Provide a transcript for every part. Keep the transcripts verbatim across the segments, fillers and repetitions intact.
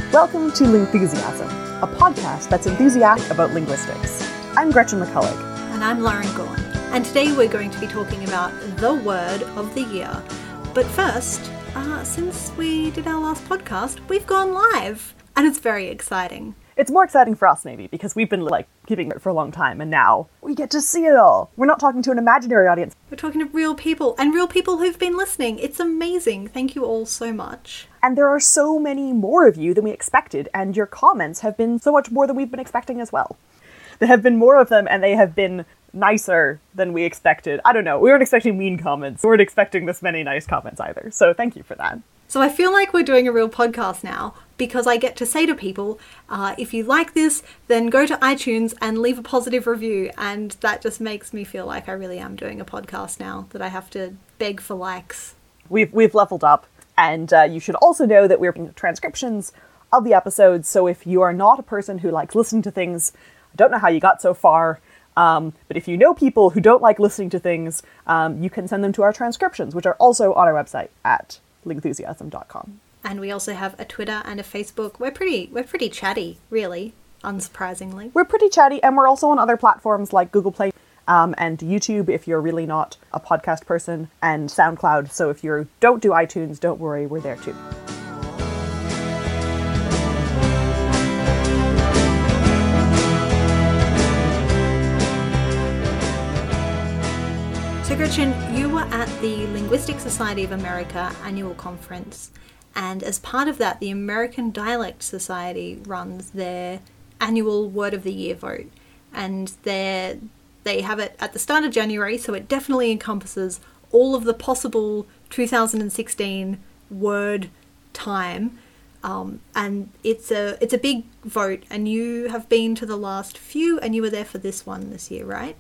Welcome to Lingthusiasm, a podcast that's enthusiastic about linguistics. I'm Gretchen McCulloch. And I'm Lauren Gorn. And today we're going to be talking about the word of the year. But first, uh, since we did our last podcast, we've gone live. And it's very exciting. It's more exciting for us, maybe, because we've been, like, keeping it for a long time, and now we get to see it all. We're not talking to an imaginary audience. We're talking to real people, and real people who've been listening. It's amazing. Thank you all so much. And there are so many more of you than we expected, and your comments have been so much more than we've been expecting as well. There have been more of them, and they have been nicer than we expected. I don't know. We weren't expecting mean comments. We weren't expecting this many nice comments either, so thank you for that. So I feel like we're doing a real podcast now because I get to say to people, uh, if you like this, then go to iTunes and leave a positive review. And that just makes me feel like I really am doing a podcast now, that I have to beg for likes. We've, we've leveled up. And uh, you should also know that we're doing transcriptions of the episodes. So if you are not a person who likes listening to things, I don't know how you got so far. Um, but if you know people who don't like listening to things, um, you can send them to our transcriptions, which are also on our website at lingthusiasm dot com. And we also have a Twitter and a Facebook. We're pretty we're pretty chatty, really, unsurprisingly. We're pretty chatty, and we're also on other platforms like Google Play um, and YouTube if you're really not a podcast person, and SoundCloud. So if you don't do iTunes, don't worry, we're there too. So Gretchen, you were at the Linguistic Society of America annual conference, and as part of that, the American Dialect Society runs their annual Word of the Year vote, and they they have it at the start of January, so it definitely encompasses all of the possible two thousand sixteen word time, um, and it's a it's a big vote, and you have been to the last few, and you were there for this one this year, right?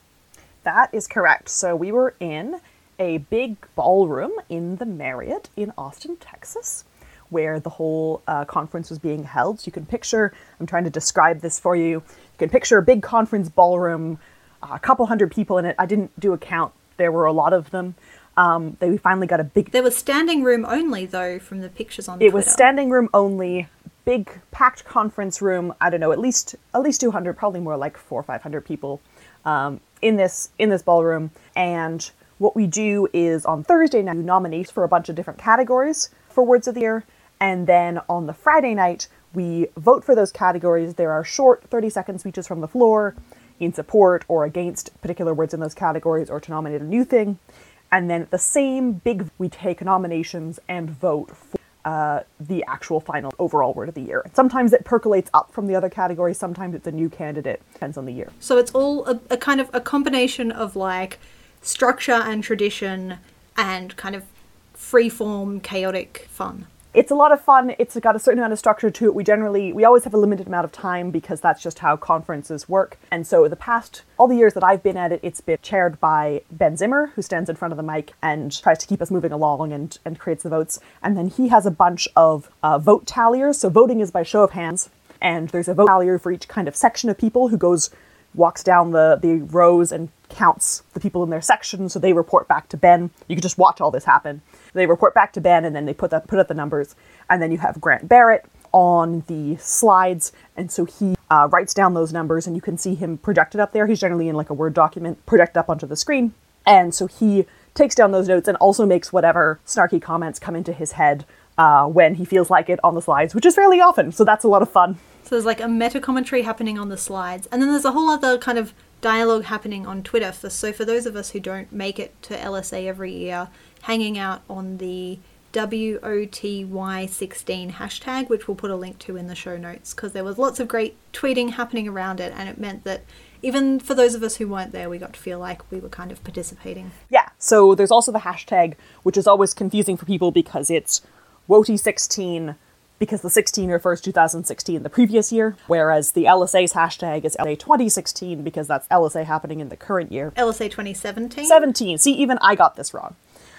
That is correct. So we were in a big ballroom in the Marriott in Austin, Texas, where the whole uh, conference was being held. So you can picture, I'm trying to describe this for you, you can picture a big conference ballroom, uh, a couple hundred people in it. I didn't do a count. There were a lot of them. Um, they we finally got a big... There was standing room only, though, from the pictures on It Twitter. was standing room only, big packed conference room. I don't know, at least at least two hundred, probably more like four or five hundred people um, in this in this ballroom. And what we do is on Thursday night, we nominate for a bunch of different categories for Words of the Year. And then on the Friday night, we vote for those categories. There are short thirty second speeches from the floor in support or against particular words in those categories or to nominate a new thing. And then at the same big, we take nominations and vote for uh, the actual final overall word of the year. Sometimes it percolates up from the other categories. Sometimes it's a new candidate. Depends on the year. So it's all a, a kind of a combination of like structure and tradition and kind of free-form, chaotic fun. It's a lot of fun. It's got a certain amount of structure to it. We generally, we always have a limited amount of time because that's just how conferences work. And so the past, all the years that I've been at it, it's been chaired by Ben Zimmer, who stands in front of the mic and tries to keep us moving along and, and creates the votes. And then he has a bunch of uh, vote talliers. So voting is by show of hands. And there's a vote tallier for each kind of section of people who goes, walks down the, the rows and counts the people in their section. So they report back to Ben. You can just watch all this happen. They report back to Ben, and then they put that put up the numbers. And then you have Grant Barrett on the slides, and so he uh, writes down those numbers, and you can see him projected up there. He's generally in like a Word document projected up onto the screen. And so he takes down those notes and also makes whatever snarky comments come into his head uh, when he feels like it on the slides, which is fairly often. So that's a lot of fun. So there's like a meta commentary happening on the slides, and then there's a whole other kind of dialogue happening on Twitter. For, so for those of us who don't make it to L S A every year, hanging out on the W O T Y sixteen hashtag, which we'll put a link to in the show notes, because there was lots of great tweeting happening around it, and it meant that even for those of us who weren't there, we got to feel like we were kind of participating. Yeah, so there's also the hashtag, which is always confusing for people because it's W O T Y sixteen, because the sixteen refers to two thousand sixteen, the previous year, whereas the L S A's hashtag is L S A twenty sixteen because that's L S A happening in the current year. L S A twenty seventeen? seventeen. See, even I got this wrong.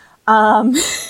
Um,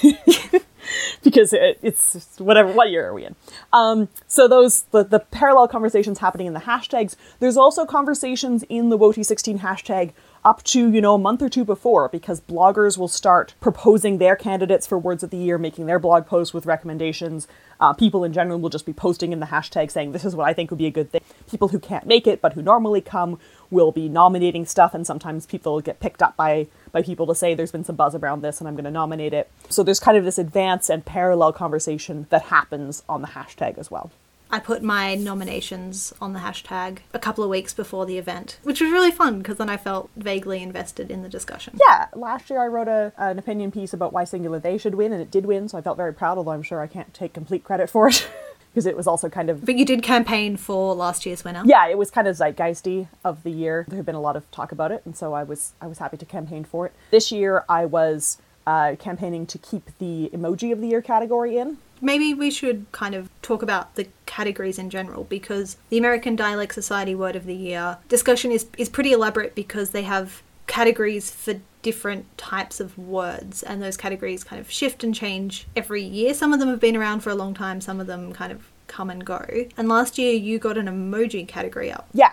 because it, it's whatever, what year are we in? Um, so those, the, the parallel conversations happening in the hashtags, there's also conversations in the W O T Y sixteen hashtag up to, you know, a month or two before, because bloggers will start proposing their candidates for Words of the Year, making their blog posts with recommendations. Uh, people in general will just be posting in the hashtag saying, this is what I think would be a good thing. People who can't make it, but who normally come, will be nominating stuff, and sometimes people get picked up by, by people to say there's been some buzz around this and I'm going to nominate it. So there's kind of this advanced and parallel conversation that happens on the hashtag as well. I put my nominations on the hashtag a couple of weeks before the event, which was really fun because then I felt vaguely invested in the discussion. Yeah, last year I wrote a, an opinion piece about why Singular They should win, and it did win, so I felt very proud, although I'm sure I can't take complete credit for it. Because it was also kind of... But you did campaign for last year's winner. Yeah, it was kind of zeitgeisty of the year. There had been a lot of talk about it, and so I was I was happy to campaign for it. This year I was uh, campaigning to keep the Emoji of the Year category in. Maybe we should kind of talk about the categories in general, because the American Dialect Society Word of the Year discussion is, is pretty elaborate because they have categories for different types of words, and those categories kind of shift and change every year. Some of them have been around for a long time, some of them kind of come and go. And last year you got an emoji category up. Yeah.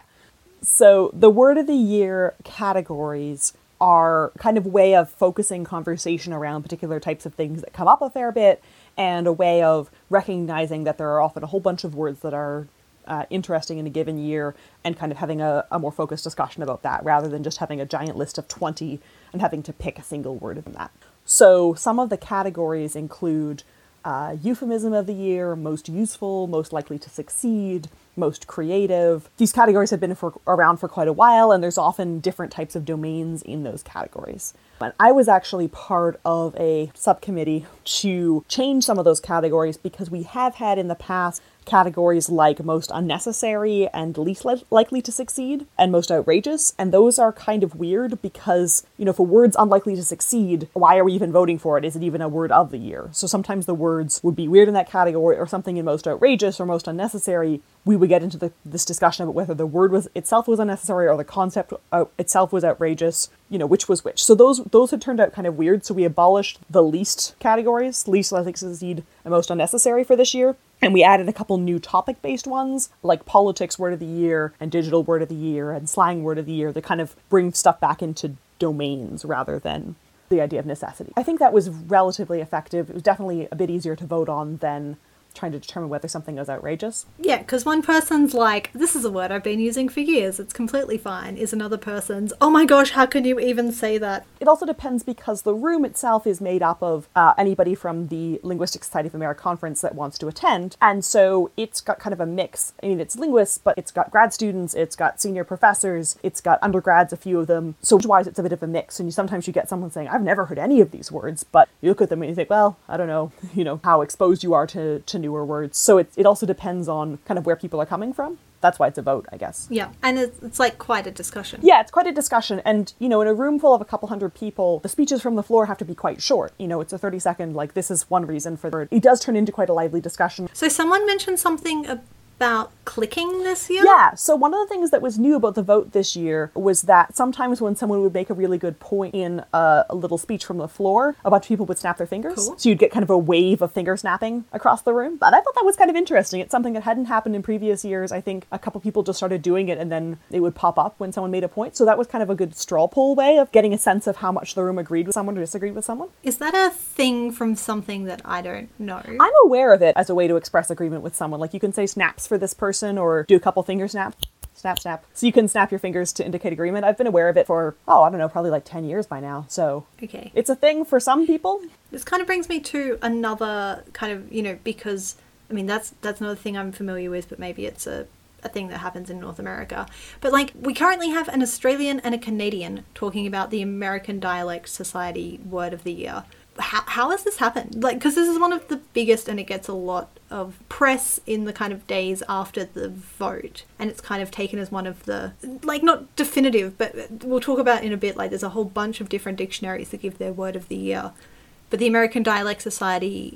So the Word of the Year categories are kind of way of focusing conversation around particular types of things that come up a fair bit, and a way of recognizing that there are often a whole bunch of words that are uh, interesting in a given year, and kind of having a, a more focused discussion about that, rather than just having a giant list of twenty and having to pick a single word in that. So some of the categories include uh, Euphemism of the Year, Most Useful, Most Likely to Succeed, Most Creative. These categories have been for, around for quite a while, and there's often different types of domains in those categories. And I was actually part of a subcommittee to change some of those categories, because we have had in the past categories like Most Unnecessary and Least li- Likely to Succeed and Most Outrageous, and those are kind of weird because, you know, if a word's unlikely to succeed, why are we even voting for it? Is it even a word of the year? So sometimes the words would be weird in that category, or something in Most Outrageous or Most Unnecessary. We would get into the, this discussion about whether the word was itself was unnecessary or the concept uh, itself was outrageous, you know, which was which. So those those had turned out kind of weird, so we abolished the least categories, Least Likely to Succeed and Most Unnecessary for this year. And we added a couple new topic-based ones, like Politics Word of the Year and Digital Word of the Year and Slang Word of the Year, that kind of bring stuff back into domains rather than the idea of necessity. I think that was relatively effective. It was definitely a bit easier to vote on than trying to determine whether something was outrageous. Yeah, because one person's like, this is a word I've been using for years, it's completely fine, is another person's, oh my gosh, how can you even say that? It also depends, because the room itself is made up of uh, anybody from the Linguistic Society of America conference that wants to attend, and so it's got kind of a mix. I mean, it's linguists, but it's got grad students, it's got senior professors, it's got undergrads, a few of them, so wise it's a bit of a mix, and you, sometimes you get someone saying, I've never heard any of these words, but you look at them and you think, well, I don't know, you know, how exposed you are to, to newer words. So it, it also depends on kind of where people are coming from. That's why it's a vote, I guess. Yeah, and it's, it's like quite a discussion. Yeah, it's quite a discussion. And, you know, in a room full of a couple hundred people, the speeches from the floor have to be quite short. You know, it's a thirty second, like, this is one reason for the... It does turn into quite a lively discussion. So someone mentioned something about clicking this year? Yeah, so one of the things that was new about the vote this year was that sometimes when someone would make a really good point in a, a little speech from the floor, a bunch of people would snap their fingers. Cool. So you'd get kind of a wave of finger snapping across the room. But I thought that was kind of interesting. It's something that hadn't happened in previous years. I think a couple people just started doing it, and then it would pop up when someone made a point. So that was kind of a good straw poll way of getting a sense of how much the room agreed with someone or disagreed with someone. Is that a thing from something that I don't know? I'm aware of it as a way to express agreement with someone. Like, you can say snaps for this person, or do a couple finger snaps. Snap, snap. So you can snap your fingers to indicate agreement. I've been aware of it for, oh, I don't know, probably like ten years by now. So okay, it's a thing for some people. This kind of brings me to another kind of, you know, because, I mean, that's that's another thing I'm familiar with, but maybe it's a, a thing that happens in North America. But, like, we currently have an Australian and a Canadian talking about the American Dialect Society Word of the Year. How, how has this happened? Like, because this is one of the biggest, and it gets a lot of press in the kind of days after the vote, and it's kind of taken as one of the, like, not definitive, but we'll talk about in a bit, like, there's a whole bunch of different dictionaries that give their word of the year, but the American Dialect Society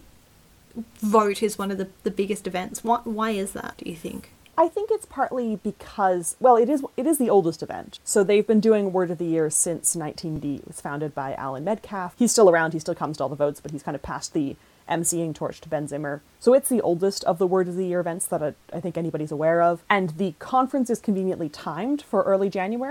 vote is one of the, the biggest events. Why, why is that, do you think? I think it's partly because, well, it is it is the oldest event. So they've been doing Word of the Year since nineteen eighty. It was founded by Alan Metcalf. He's still around, he still comes to all the votes, but he's kind of passed the emceeing torch to Ben Zimmer. So it's the oldest of the Word of the Year events that I, I think anybody's aware of. And the conference is conveniently timed for early January.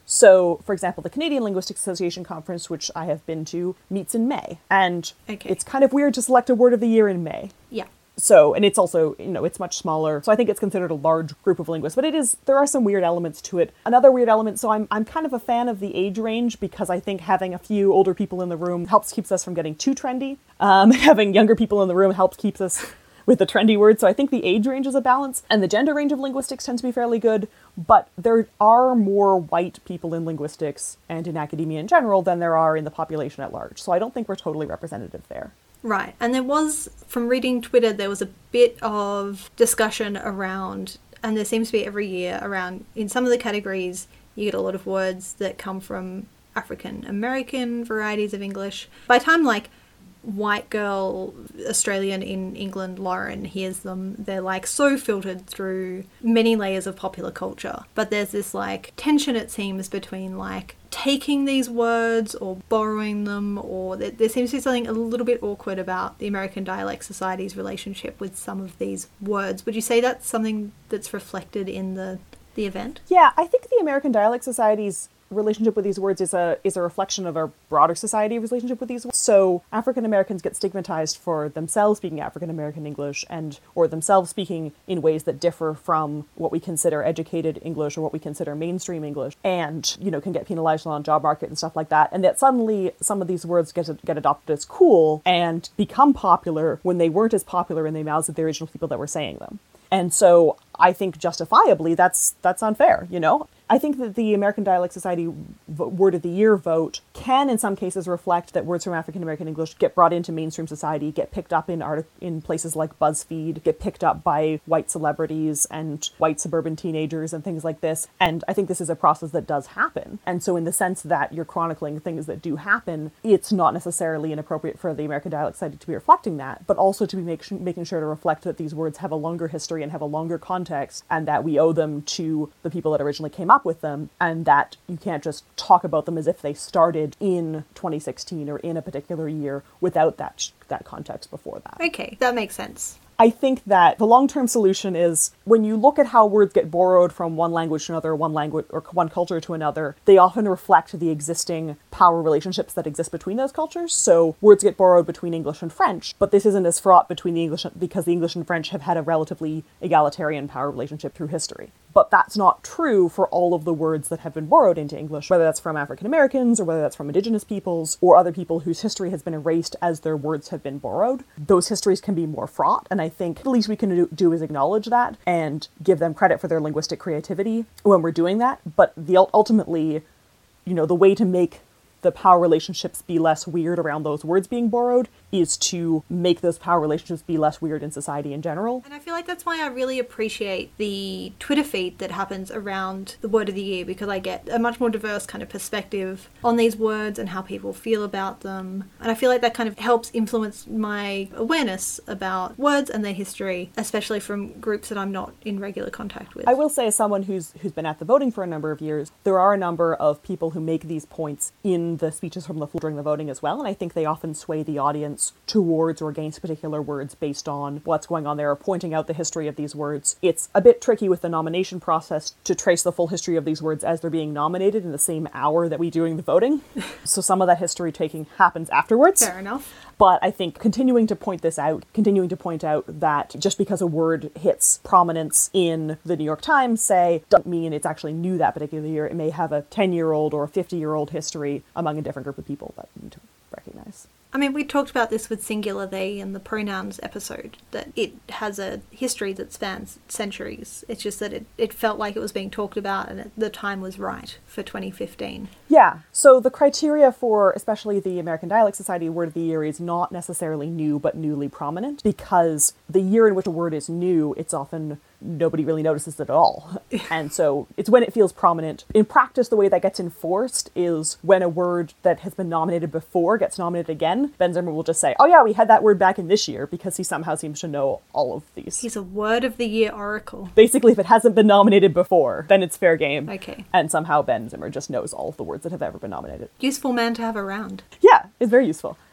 So, for example, the Canadian Linguistics Association conference, which I have been to, meets in May. And Okay. it's kind of weird to select a word of the year in May. Yeah. So, and it's also, you know, it's much smaller. So I think it's considered a large group of linguists, but it is, there are some weird elements to it. Another weird element, so I'm, I'm kind of a fan of the age range because I think having a few older people in the room helps keeps us from getting too trendy. Um, having younger people in the room helps keeps us with the trendy words. So I think the age range is a balance, and the gender range of linguistics tends to be fairly good, but there are more white people in linguistics and in academia in general than there are in the population at large. So I don't think we're totally representative there. Right. And there was, from reading Twitter, there was a bit of discussion around, and there seems to be every year, around, in some of the categories, you get a lot of words that come from African American varieties of English. By the time, like, white girl Australian in England Lauren hears them, they're like so filtered through many layers of popular culture. But there's this like tension, it seems, between like taking these words or borrowing them, or there, there seems to be something a little bit awkward about the American Dialect Society's relationship with some of these words. Would you say that's something that's reflected in the the event? Yeah, I think the American Dialect Society's relationship with these words is a is a reflection of our broader society relationship with these words. So African Americans get stigmatized for themselves speaking African American English and or themselves speaking in ways that differ from what we consider educated English or what we consider mainstream English, and you know can get penalized on the job market and stuff like that. And that suddenly some of these words get get adopted as cool and become popular when they weren't as popular in the mouths of the original people that were saying them. And so I think justifiably that's that's unfair, you know? I think that the American Dialect Society v- Word of the Year vote can in some cases reflect that words from African American English get brought into mainstream society, get picked up in art- in places like BuzzFeed, get picked up by white celebrities and white suburban teenagers and things like this. And I think this is a process that does happen. And so in the sense that you're chronicling things that do happen, it's not necessarily inappropriate for the American Dialect Society to be reflecting that, but also to be make, making sure to reflect that these words have a longer history and have a longer context, and that we owe them to the people that originally came up with them, and that you can't just talk about them as if they started in twenty sixteen or in a particular year without that that context before that. Okay, that makes sense. I think that the long-term solution is when you look at how words get borrowed from one language to another, one language or one culture to another, they often reflect the existing power relationships that exist between those cultures. So words get borrowed between English and French, but this isn't as fraught between the English because the English and French have had a relatively egalitarian power relationship through history. But that's not true for all of the words that have been borrowed into English, whether that's from African Americans or whether that's from indigenous peoples or other people whose history has been erased as their words have been borrowed. Those histories can be more fraught, and I think the least we can do, do is acknowledge that and give them credit for their linguistic creativity when we're doing that. But the ultimately, you know, the way to make the power relationships be less weird around those words being borrowed is to make those power relationships be less weird in society in general. And I feel like that's why I really appreciate the Twitter feed that happens around the Word of the Year, because I get a much more diverse kind of perspective on these words and how people feel about them. And I feel like that kind of helps influence my awareness about words and their history, especially from groups that I'm not in regular contact with. I will say, as someone who's who's been at the voting for a number of years, there are a number of people who make these points in the speeches from the floor during the voting as well, and I think they often sway the audience towards or against particular words based on what's going on there, or pointing out the history of these words. It's a bit tricky with the nomination process to trace the full history of these words as they're being nominated in the same hour that we do during the voting. So some of that history taking happens afterwards. Fair enough. But I think continuing to point this out, continuing to point out that just because a word hits prominence in the New York Times, say, doesn't mean it's actually new that particular year. It may have a ten-year-old or a fifty-year-old history among a different group of people that we need to recognize. I mean, we talked about this with singular they in the pronouns episode, that it has a history that spans centuries. It's just that it, it felt like it was being talked about and it, the time was right for twenty fifteen. Yeah, so the criteria for especially the American Dialect Society Word of the Year is not necessarily new, but newly prominent, because the year in which a word is new, it's often nobody really notices it at all. And so it's when it feels prominent. In practice, the way that gets enforced is when a word that has been nominated before gets nominated again, Ben Zimmer will just say, oh yeah, we had that word back in this year, because he somehow seems to know all of these. He's a Word of the Year oracle. Basically, if it hasn't been nominated before, then it's fair game. Okay. And somehow Ben Zimmer just knows all of the words that have ever been nominated. Useful man to have around. Yeah, it's very useful.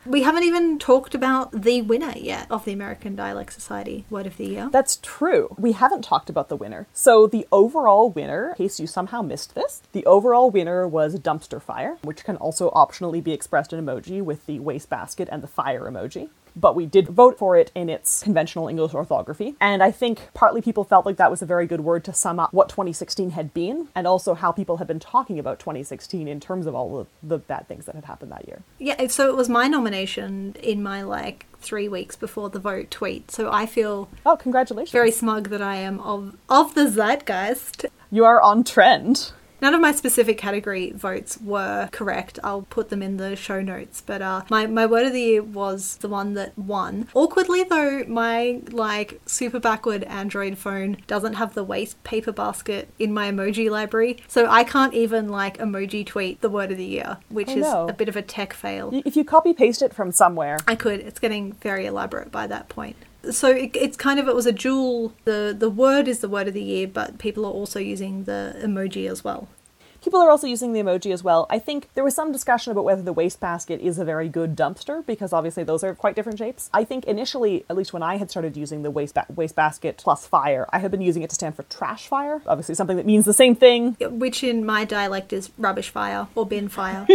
We haven't even talked about the winner yet of the American Dialect Society Word of the Year. That's true. We haven't talked about the winner. So the overall winner, in case you somehow missed this, the overall winner was dumpster fire, which can also optionally be expressed in emoji with the wastebasket and the fire emoji. But we did vote for it in its conventional English orthography. And I think partly people felt like that was a very good word to sum up what twenty sixteen had been, and also how people had been talking about twenty sixteen in terms of all of the bad things that had happened that year. Yeah, so it was my nomination in my, like, three weeks before the vote tweet. So I feel... Oh, congratulations. Very smug that I am of, of the zeitgeist. You are on trend. None of my specific category votes were correct. I'll put them in the show notes. But uh, my, my word of the year was the one that won. Awkwardly, though, my, like, super backward Android phone doesn't have the waste paper basket in my emoji library. So I can't even, like, emoji tweet the word of the year, which oh, is no. a bit of a tech fail. If you copy paste it from somewhere. I could. It's getting very elaborate by that point. So it, it's kind of, it was a dual, the, the word is the word of the year, but people are also using the emoji as well. People are also using the emoji as well. I think there was some discussion about whether the wastebasket is a very good dumpster, because obviously those are quite different shapes. I think initially, at least when I had started using the waste ba- wastebasket plus fire, I had been using it to stand for trash fire, obviously something that means the same thing. Which in my dialect is rubbish fire or bin fire.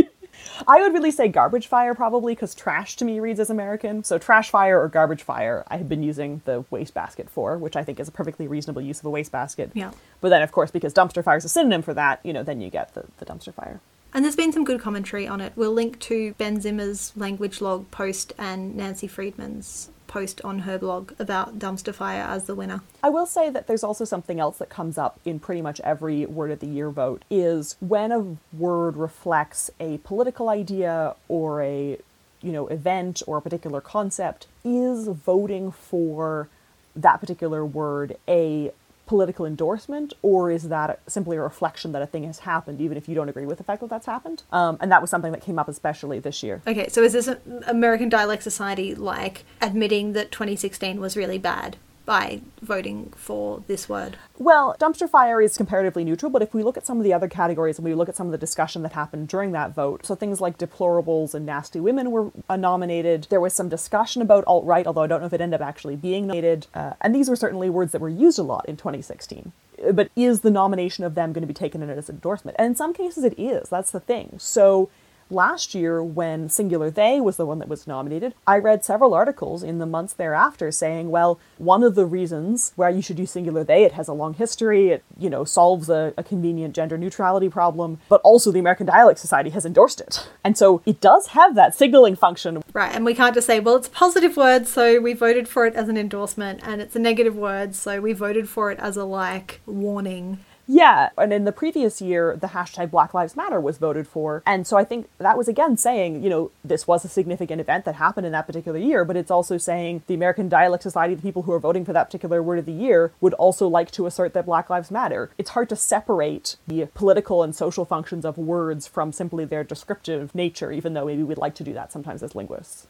I would really say garbage fire probably, because trash to me reads as American. So trash fire or garbage fire, I have been using the wastebasket for, which I think is a perfectly reasonable use of a wastebasket. Yeah. But then, of course, because dumpster fire is a synonym for that, you know, then you get the, the dumpster fire. And there's been some good commentary on it. We'll link to Ben Zimmer's language log post and Nancy Friedman's post on her blog about dumpster fire as the winner. I will say that there's also something else that comes up in pretty much every Word of the Year vote, is when a word reflects a political idea or a, you know, event or a particular concept, is voting for that particular word a political endorsement, or is that simply a reflection that a thing has happened, even if you don't agree with the fact that that's happened? Um, and that was something that came up especially this year. Okay, so is this American Dialect Society, like, admitting that twenty sixteen was really bad by voting for this word? Well, dumpster fire is comparatively neutral, but if we look at some of the other categories and we look at some of the discussion that happened during that vote, so things like deplorables and nasty women were uh, nominated. There was some discussion about alt-right, although I don't know if it ended up actually being nominated. Uh, and these were certainly words that were used a lot in twenty sixteen. But is the nomination of them going to be taken in as an endorsement? And in some cases it is. That's the thing. So last year, when singular they was the one that was nominated, I read several articles in the months thereafter saying, well, one of the reasons why you should use singular they, it has a long history, it, you know, solves a, a convenient gender neutrality problem, but also the American Dialect Society has endorsed it. And so it does have that signaling function. Right, and we can't just say, well, it's a positive word, so we voted for it as an endorsement, and it's a negative word, so we voted for it as a, like, warning. Yeah, and in the previous year, the hashtag Black Lives Matter was voted for. And so I think that was again saying, you know, this was a significant event that happened in that particular year, but it's also saying the American Dialect Society, the people who are voting for that particular word of the year, would also like to assert that Black Lives Matter. It's hard to separate the political and social functions of words from simply their descriptive nature, even though maybe we'd like to do that sometimes as linguists.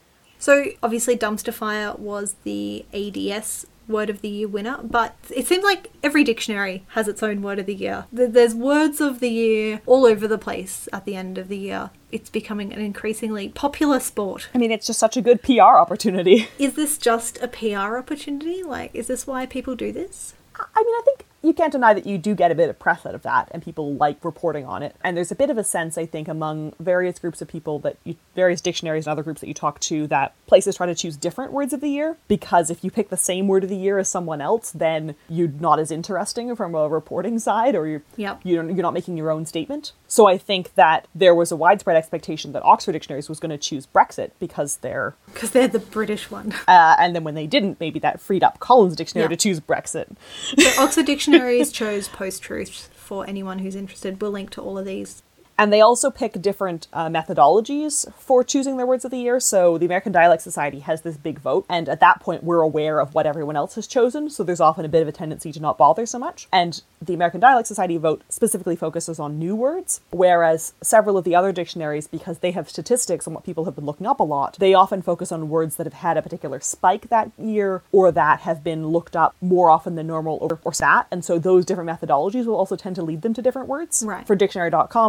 So obviously dumpster fire was the A D S Word of the Year winner, but it seems like every dictionary has its own Word of the Year. There's words of the year all over the place at the end of the year. It's becoming an increasingly popular sport. I mean, it's just such a good P R opportunity. Is this just a P R opportunity? Like, is this why people do this? I mean, I think you can't deny that you do get a bit of press out of that, and people like reporting on it. And there's a bit of a sense, I think, among various groups of people, that you, various dictionaries and other groups that you talk to, that places try to choose different words of the year, because if you pick the same word of the year as someone else, then you're not as interesting from a reporting side, or you're, yep. you're, you're not making your own statement. So I think that there was a widespread expectation that Oxford Dictionaries was going to choose Brexit because they're... Because they're the British one. Uh, and then when they didn't, maybe that freed up Collins Dictionary yeah. to choose Brexit. So Oxford Dictionaries chose post-truth for anyone who's interested. We'll link to all of these. And they also pick different uh, methodologies for choosing their words of the year. So the American Dialect Society has this big vote, and at that point we're aware of what everyone else has chosen, so there's often a bit of a tendency to not bother so much. And the American Dialect Society vote specifically focuses on new words, whereas several of the other dictionaries, because they have statistics on what people have been looking up a lot, they often focus on words that have had a particular spike that year, or that have been looked up more often than normal, or, or stat. And so those different methodologies will also tend to lead them to different words. Right. For dictionary dot com, for example,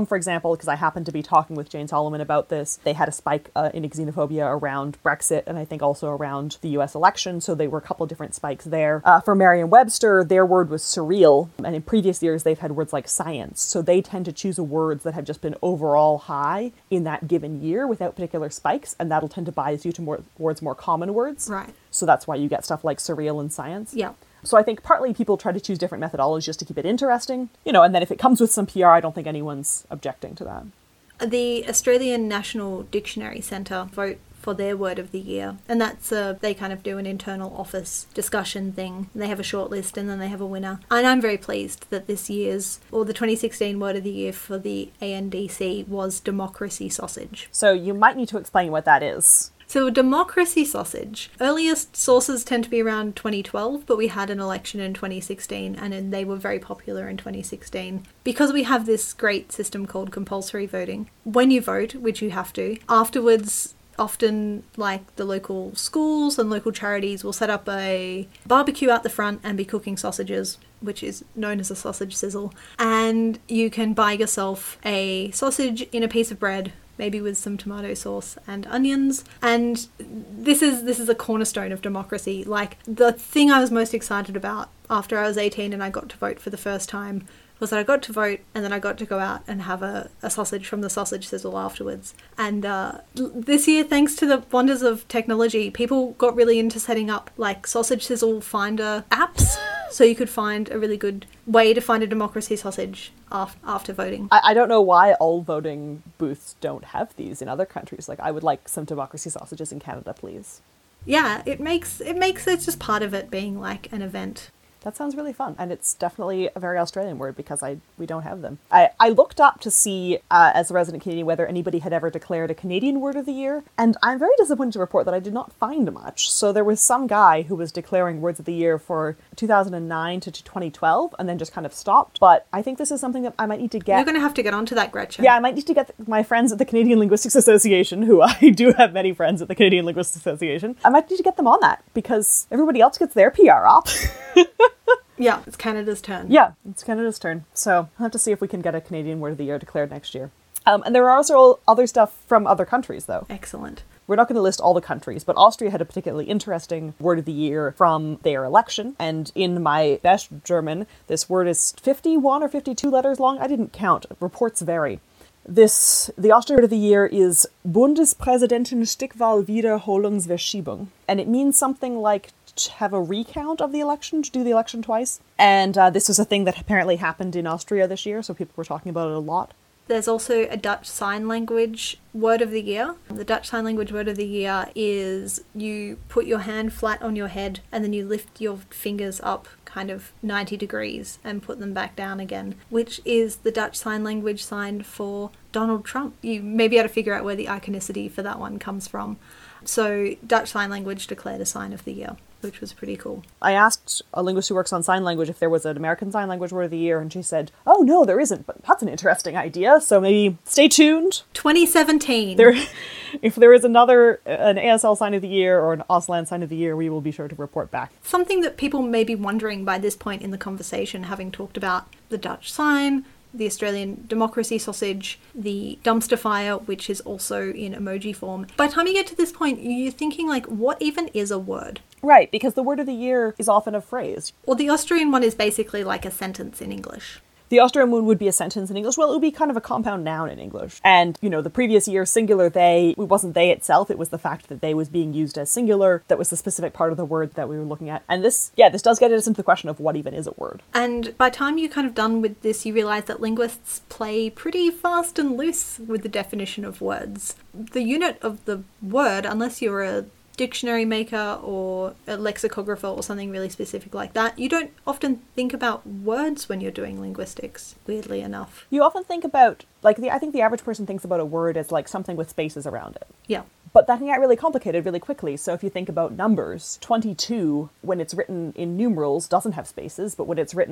example, because I happened to be talking with Jane Solomon about this, they had a spike uh, in xenophobia around Brexit, and I think also around the U S election, so there were a couple different spikes there. Uh, for Merriam-Webster, their word was surreal, and in previous years they've had words like science, so they tend to choose words that have just been overall high in that given year without particular spikes, and that'll tend to bias you to more towards more common words. Right. So that's why you get stuff like surreal in science. Yeah. So I think partly people try to choose different methodologies just to keep it interesting, you know, and then if it comes with some P R, I don't think anyone's objecting to that. The Australian National Dictionary Centre vote for their word of the year, and that's a, they kind of do an internal office discussion thing. They have a short list and then they have a winner. And I'm very pleased that this year's, or the twenty sixteen word of the year for the A N D C was democracy sausage. So you might need to explain what that is. So democracy sausage. Earliest sources tend to be around twenty twelve, but we had an election in twenty sixteen and they were very popular in twenty sixteen. Because we have this great system called compulsory voting, when you vote, which you have to, afterwards, often like the local schools and local charities will set up a barbecue out the front and be cooking sausages, which is known as a sausage sizzle. And you can buy yourself a sausage in a piece of bread, maybe with some tomato sauce and onions. And this is this is a cornerstone of democracy. Like, the thing I was most excited about after I was eighteen and I got to vote for the first time was that I got to vote and then I got to go out and have a, a sausage from the sausage sizzle afterwards. And uh, this year, thanks to the wonders of technology, people got really into setting up like sausage sizzle finder apps, so you could find a really good way to find a democracy sausage af- after voting. I, I don't know why all voting booths don't have these in other countries. Like, I would like some democracy sausages in Canada, please. Yeah, it makes it makes it's just part of it being like an event. That sounds really fun, and it's definitely a very Australian word because I we don't have them. I, I looked up to see, uh, as a resident Canadian, whether anybody had ever declared a Canadian word of the year, and I'm very disappointed to report that I did not find much. So there was some guy who was declaring words of the year for two thousand nine to twenty twelve, and then just kind of stopped. But I think this is something that I might need to get... You're going to have to get onto that, Gretchen. Yeah, I might need to get my friends at the Canadian Linguistics Association, who I do have many friends at the Canadian Linguistics Association. I might need to get them on that, because everybody else gets their P R up. Yeah, it's Canada's turn. Yeah, it's Canada's turn. So I'll have to see if we can get a Canadian Word of the Year declared next year. Um, and there are also other stuff from other countries, though. Excellent. We're not going to list all the countries, but Austria had a particularly interesting Word of the Year from their election. And in my best German, this word is fifty-one or fifty-two letters long. I didn't count. Reports vary. This, the Austrian Word of the Year is Bundespräsidentenstichwahl-Wiederholungsverschiebung. And it means something like to have a recount of the election, to do the election twice. And uh, this was a thing that apparently happened in Austria this year, so people were talking about it a lot. There's also a Dutch Sign Language word of the year. The Dutch Sign Language word of the year is you put your hand flat on your head and then you lift your fingers up kind of ninety degrees and put them back down again, which is the Dutch Sign Language sign for Donald Trump. You may be able to figure out where the iconicity for that one comes from. So Dutch Sign Language declared a sign of the year, which was pretty cool. I asked a linguist who works on sign language if there was an American Sign Language word of the year, and she said, oh, no, there isn't, but that's an interesting idea, so maybe stay tuned. twenty seventeen. There, if there is another, an A S L Sign of the Year or an Auslan Sign of the Year, we will be sure to report back. Something that people may be wondering by this point in the conversation, having talked about the Dutch sign, the Australian democracy sausage, the dumpster fire, which is also in emoji form. By the time you get to this point, you're thinking, like, what even is a word? Right, because the word of the year is often a phrase. Or the Austrian one is basically like a sentence in English. The Austrian one would be a sentence in English. Well, it would be kind of a compound noun in English. And, you know, the previous year, singular they, it wasn't they itself, it was the fact that they was being used as singular. That was the specific part of the word that we were looking at. And this, yeah, this does get us into the question of what even is a word. And by the time you're kind of done with this, you realise that linguists play pretty fast and loose with the definition of words. The unit of the word, unless you're a dictionary maker or a lexicographer or something really specific like that, you don't often think about words when you're doing linguistics, weirdly enough. You often think about, like, the I think the average person thinks about a word as like something with spaces around it. Yeah. But that can get really complicated really quickly. So if you think about numbers, twenty-two, when it's written in numerals, doesn't have spaces, but when it's written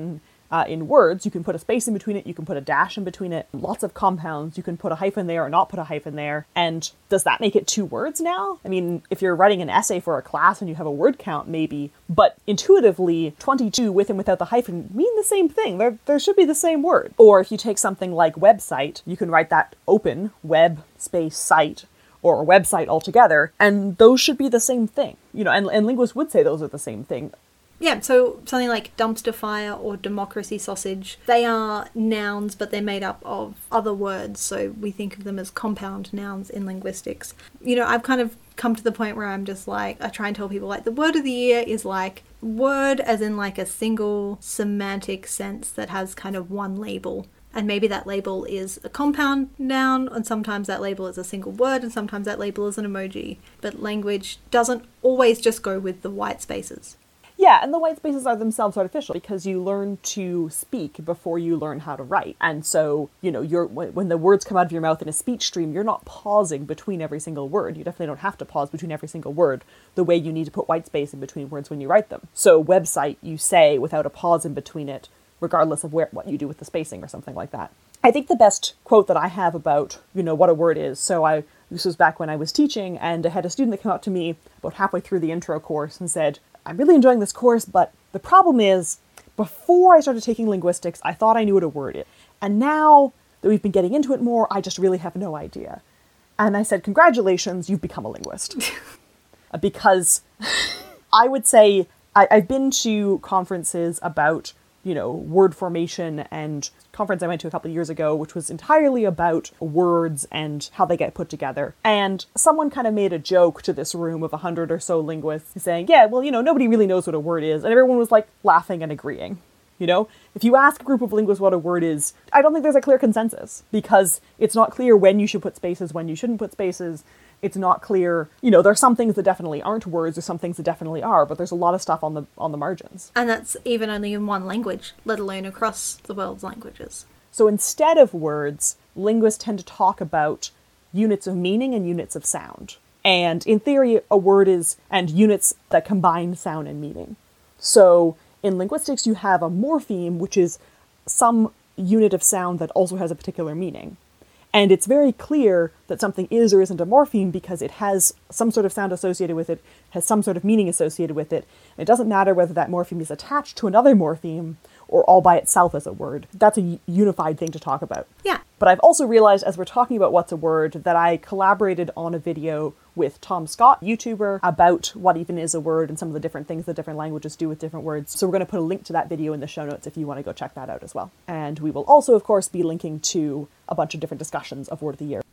Uh, in words, you can put a space in between it, you can put a dash in between it, lots of compounds, you can put a hyphen there or not put a hyphen there. And does that make it two words now? I mean, if you're writing an essay for a class and you have a word count, maybe, but intuitively, twenty-two with and without the hyphen mean the same thing. There, there should be the same word. Or if you take something like website, you can write that open, web, space, site, or website altogether, and those should be the same thing. You know, and, and linguists would say those are the same thing. Yeah, so something like dumpster fire or democracy sausage, they are nouns, but they're made up of other words, so we think of them as compound nouns in linguistics. You know, I've kind of come to the point where I'm just like, I try and tell people, like, the word of the year is like word as in like a single semantic sense that has kind of one label. And maybe that label is a compound noun, and sometimes that label is a single word, and sometimes that label is an emoji. But language doesn't always just go with the white spaces. Yeah, and the white spaces are themselves artificial because you learn to speak before you learn how to write. And so, you know, you're when the words come out of your mouth in a speech stream, you're not pausing between every single word. You definitely don't have to pause between every single word the way you need to put white space in between words when you write them. So website, you say without a pause in between it, regardless of where what you do with the spacing or something like that. I think the best quote that I have about, you know, what a word is, so I this was back when I was teaching, and I had a student that came up to me about halfway through the intro course and said, I'm really enjoying this course, but the problem is, before I started taking linguistics, I thought I knew what a word is. And now that we've been getting into it more, I just really have no idea. And I said, congratulations, you've become a linguist. Because I would say I, I've been to conferences about, you know, word formation, and conference I went to a couple of years ago, which was entirely about words and how they get put together. And someone kind of made a joke to this room of a hundred or so linguists saying, yeah, well, you know, nobody really knows what a word is. And everyone was like laughing and agreeing. You know, if you ask a group of linguists what a word is, I don't think there's a clear consensus, because it's not clear when you should put spaces, when you shouldn't put spaces. It's not clear, you know, there are some things that definitely aren't words, or some things that definitely are, but there's a lot of stuff on the on the margins. And that's even only in one language, let alone across the world's languages. So instead of words, linguists tend to talk about units of meaning and units of sound. And in theory, a word is, and units that combine sound and meaning. So in linguistics, you have a morpheme, which is some unit of sound that also has a particular meaning. And it's very clear that something is or isn't a morpheme because it has some sort of sound associated with it, has some sort of meaning associated with it. And it doesn't matter whether that morpheme is attached to another morpheme or all by itself as a word. That's a unified thing to talk about. Yeah. But I've also realized, as we're talking about what's a word, that I collaborated on a video with Tom Scott, YouTuber, about what even is a word and some of the different things that different languages do with different words. So we're going to put a link to that video in the show notes if you want to go check that out as well. And we will also, of course, be linking to a bunch of different discussions of Word of the Year.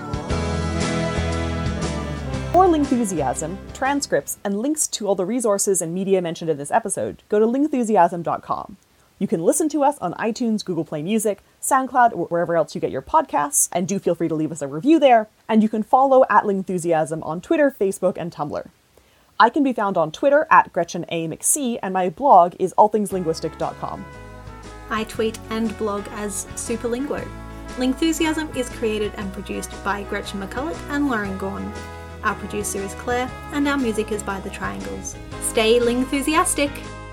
For Lingthusiasm, transcripts, and links to all the resources and media mentioned in this episode, go to lingthusiasm dot com. You can listen to us on iTunes, Google Play Music, SoundCloud, or wherever else you get your podcasts, and do feel free to leave us a review there. And you can follow at Lingthusiasm on Twitter, Facebook, and Tumblr. I can be found on Twitter at Gretchen A. McSee, and my blog is all things linguistic dot com. I tweet and blog as Superlinguo. Lingthusiasm is created and produced by Gretchen McCulloch and Lauren Gorn. Our producer is Claire, and our music is by The Triangles. Stay Lingthusiastic!